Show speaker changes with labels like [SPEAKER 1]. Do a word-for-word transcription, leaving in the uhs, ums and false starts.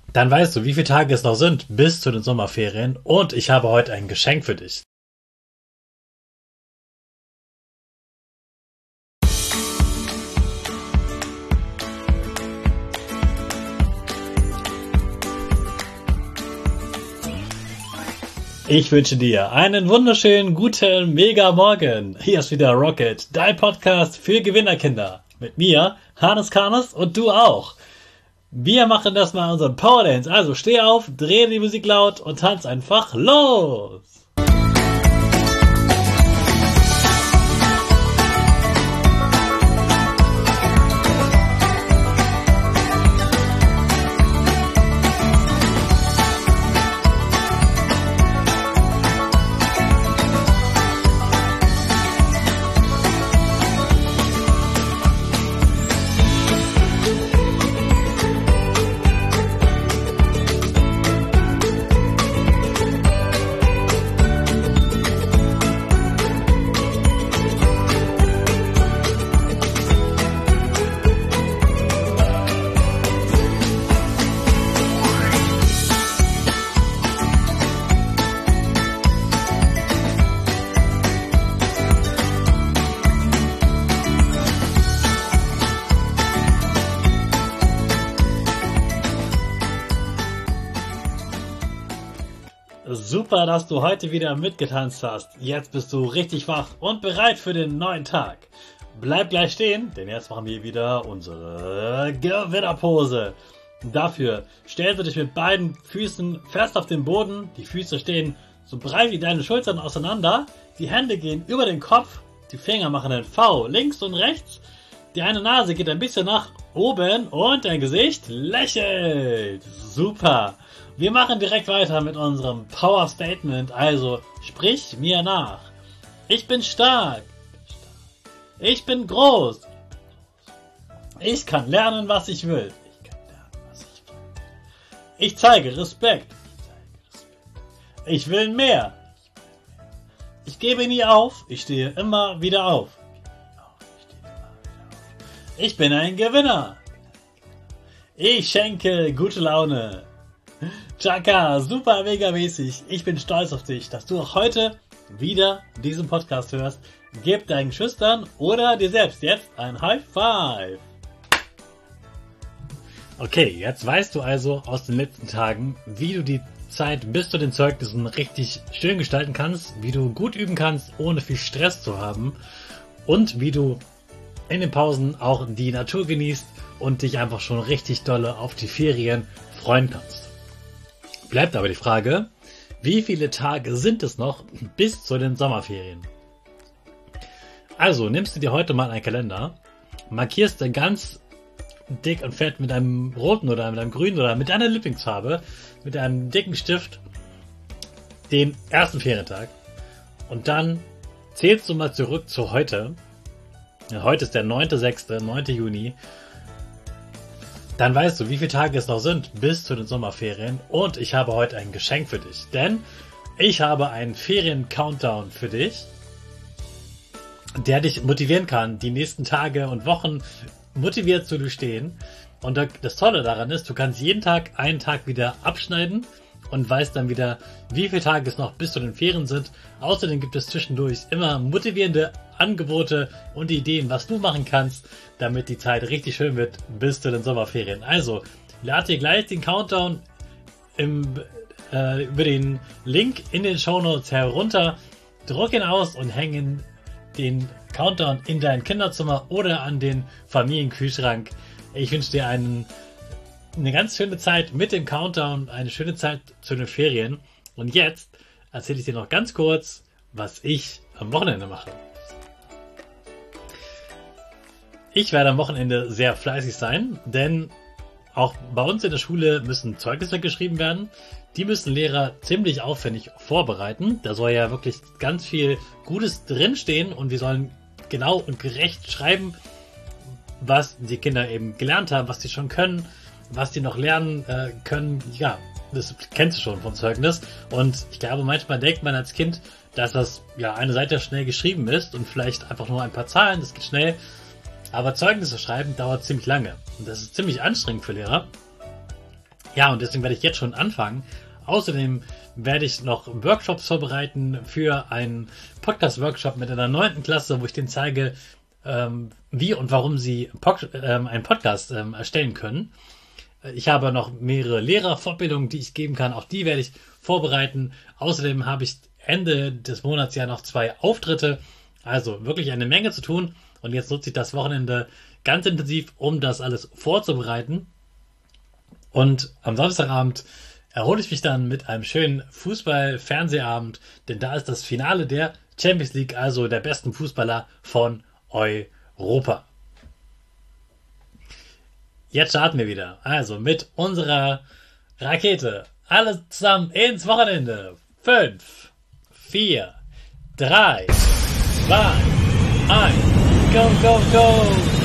[SPEAKER 1] Dann weißt du, wie viele Tage es noch sind bis zu den Sommerferien und ich habe heute ein Geschenk für dich. Ich wünsche dir einen wunderschönen, guten, mega Morgen. Hier ist wieder Rocket, dein Podcast für Gewinnerkinder. Mit mir, Hannes Karnes und du auch. Wir machen das mal unseren Power Dance. Also steh auf, dreh die Musik laut und tanz einfach los. Super, dass du heute wieder mitgetanzt hast. Jetzt bist du richtig wach und bereit für den neuen Tag. Bleib gleich stehen, denn jetzt machen wir wieder unsere Gewinnerpose. Dafür stellst du dich mit beiden Füßen fest auf den Boden. Die Füße stehen so breit wie deine Schultern auseinander. Die Hände gehen über den Kopf. Die Finger machen ein V links und rechts. Die eine Nase geht ein bisschen nach oben und dein Gesicht lächelt. Super. Wir machen direkt weiter mit unserem Power Statement, also sprich mir nach. Ich bin stark. Ich bin groß. Ich kann lernen, was ich will. Ich zeige Respekt. Ich will mehr. Ich gebe nie auf. Ich stehe immer wieder auf. Ich bin ein Gewinner. Ich schenke gute Laune. Chaka, super mega mäßig. Ich bin stolz auf dich, dass du auch heute wieder diesen Podcast hörst. Gib deinen Schüchtern oder dir selbst jetzt ein High Five. Okay, jetzt weißt du also aus den letzten Tagen, wie du die Zeit bis zu den Zeugnissen richtig schön gestalten kannst, wie du gut üben kannst, ohne viel Stress zu haben und wie du in den Pausen auch die Natur genießt und dich einfach schon richtig dolle auf die Ferien freuen kannst. Bleibt aber die Frage, wie viele Tage sind es noch bis zu den Sommerferien? Also nimmst du dir heute mal einen Kalender, markierst du ganz dick und fett mit einem roten oder mit einem grünen oder mit deiner Lieblingsfarbe, mit einem dicken Stift den ersten Ferientag und dann zählst du mal zurück zu heute. Ja, heute ist der neunte sechste, neunte Juni. Dann weißt du, wie viele Tage es noch sind bis zu den Sommerferien und ich habe heute ein Geschenk für dich, denn ich habe einen Ferien-Countdown für dich, der dich motivieren kann, die nächsten Tage und Wochen motiviert zu durchstehen. Und das Tolle daran ist, du kannst jeden Tag einen Tag wieder abschneiden und weißt dann wieder, wie viele Tage es noch bis zu den Ferien sind. Außerdem gibt es zwischendurch immer motivierende Angebote und Ideen, was du machen kannst, damit die Zeit richtig schön wird bis zu den Sommerferien. Also, lad dir gleich den Countdown im, äh, über den Link in den Shownotes herunter, druck ihn aus und häng den Countdown in dein Kinderzimmer oder an den Familienkühlschrank. Ich wünsche dir einen eine ganz schöne Zeit mit dem Countdown, eine schöne Zeit zu den Ferien. Und jetzt erzähle ich dir noch ganz kurz, was ich am Wochenende mache. Ich werde am Wochenende sehr fleißig sein, denn auch bei uns in der Schule müssen Zeugnisse geschrieben werden. Die müssen Lehrer ziemlich aufwendig vorbereiten. Da soll ja wirklich ganz viel Gutes drinstehen und wir sollen genau und gerecht schreiben, was die Kinder eben gelernt haben, was sie schon können, was die noch lernen äh, können. Ja, das kennst du schon vom Zeugnis. Und ich glaube, manchmal denkt man als Kind, dass das ja eine Seite schnell geschrieben ist und vielleicht einfach nur ein paar Zahlen, das geht schnell. Aber Zeugnisse schreiben dauert ziemlich lange. Und das ist ziemlich anstrengend für Lehrer. Ja, und deswegen werde ich jetzt schon anfangen. Außerdem werde ich noch Workshops vorbereiten für einen Podcast-Workshop mit einer neunten Klasse, wo ich denen zeige, ähm, wie und warum sie Pod ähm, einen Podcast ähm, erstellen können. Ich habe noch mehrere Lehrerfortbildungen, die ich geben kann. Auch die werde ich vorbereiten. Außerdem habe ich Ende des Monats ja noch zwei Auftritte. Also wirklich eine Menge zu tun. Und jetzt nutze ich das Wochenende ganz intensiv, um das alles vorzubereiten. Und am Samstagabend erhole ich mich dann mit einem schönen Fußball-Fernsehabend, denn da ist das Finale der Champions League, also der besten Fußballer von Europa. Jetzt starten wir wieder. Also mit unserer Rakete. Alle zusammen ins Wochenende. Fünf, vier, drei, zwei, eins. Go, go, go!